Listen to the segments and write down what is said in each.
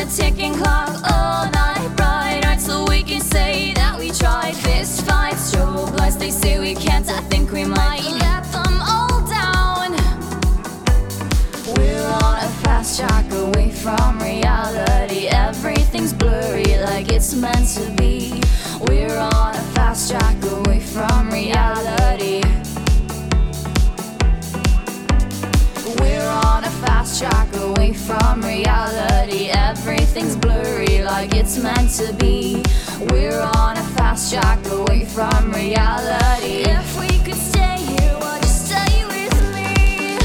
a ticking clock all night, bright nights, so we can say that we tried. Fist fights, strobe lights, they say we can't, I think we might let them all down. We're on a fast track away from reality. Everything's blurry like it's meant to be. We're on a fast track away from reality. We're on a fast track away from reality. Everything's blurry like it's meant to be. We're on a fast track away from reality. If we could stay here, would you stay with me?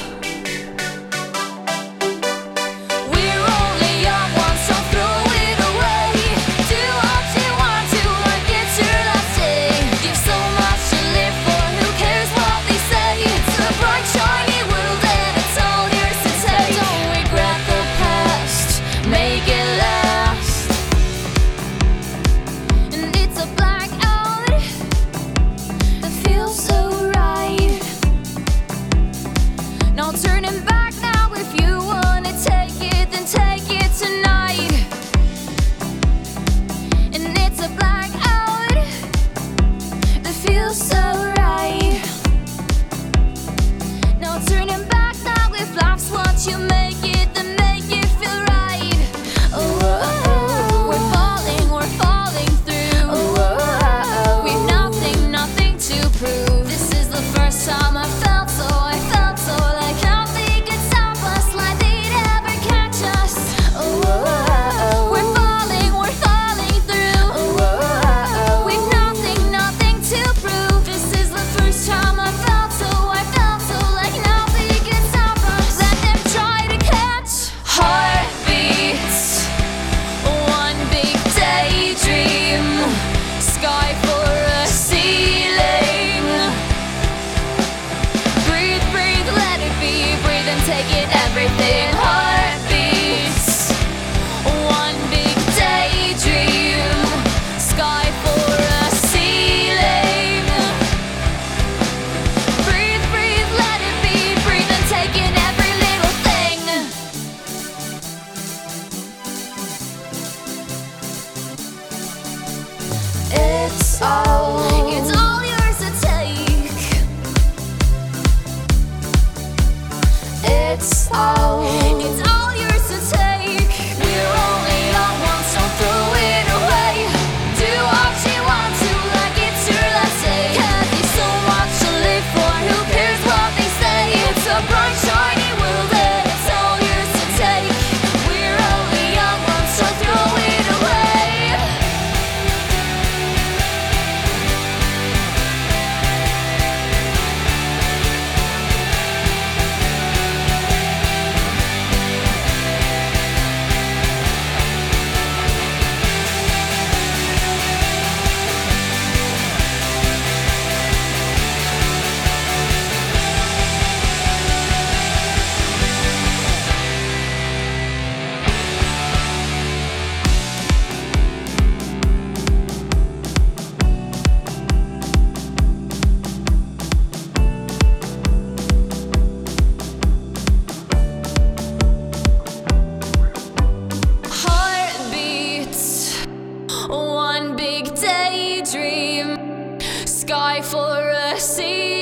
We're only young ones, so throw it away. Do what you want to, like it's your last day. You've so much to live for, who cares what they say? It's a bright, shiny world and it's all yours to take. Don't regret the past, make it last. And it's a blackout that feels so right. No turning back now. If you wanna take it, then take it tonight. And it's a blackout that feels so right. No turning back now. If life's what you make it, then make it feel right. We're falling through. We've nothing to prove. This is the first time I felt so like nothing could stop us, like they'd ever catch us. We're falling through. We've nothing to prove. This is the first time I felt so like nothing could stop us. Let them try to catch heartbeats. One big daydream, sky for a ceiling. Breathe, let it be. Breathe and take it, everything. Heartbeats. One big daydream, sky for a ceiling. Breathe, let it be. Breathe and take in every little thing. It's all yours to take. It's all yours to take. We're only young ones, so throw it away. Do what you want to, like it's your last day. 'Cause there's so much to live for, who cares what they say? It's a bright, shiny world and it's all yours to take. We're only young ones, so throw it away. Heartbeats, one big daydream, sky for a sea.